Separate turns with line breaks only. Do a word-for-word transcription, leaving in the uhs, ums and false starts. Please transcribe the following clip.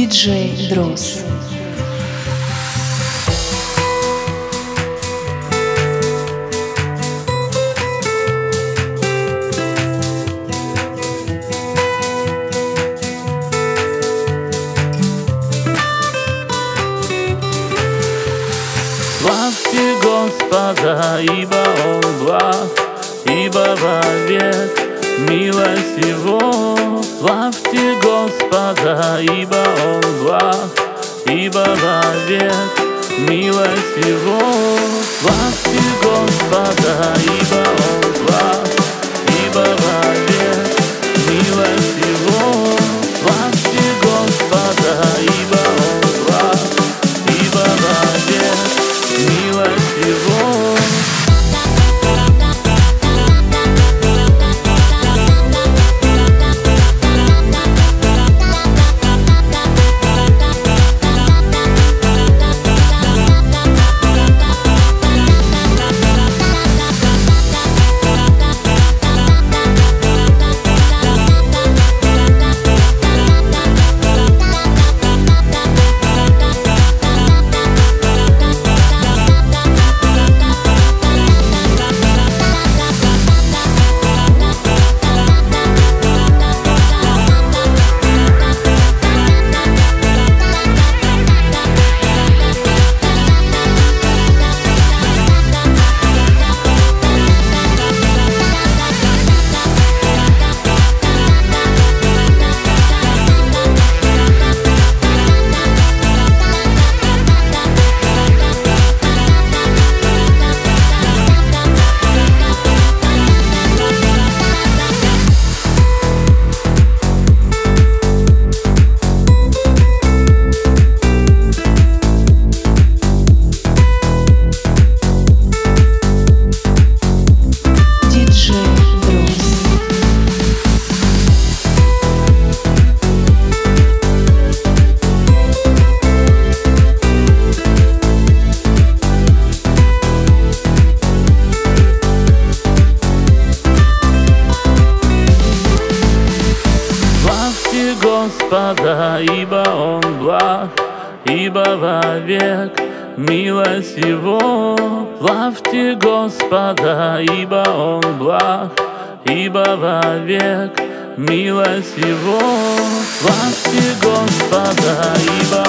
диджей Дрос.
Славьте Господа, ибо Он благ, ибо вовек милость Его. Славьте Господа, ибо Он благ, ибо вовек милость Его. Славьте Господа, ибо Он благ, ибо вовек милость Его. Славьте Господа, ибо Он благ, ибо вовек милость Его. Господа, ибо Он благ, ибо вовек милость Его. Славьте Господа, ибо Он благ, ибо вовек милость Его. Славьте Господа, ибо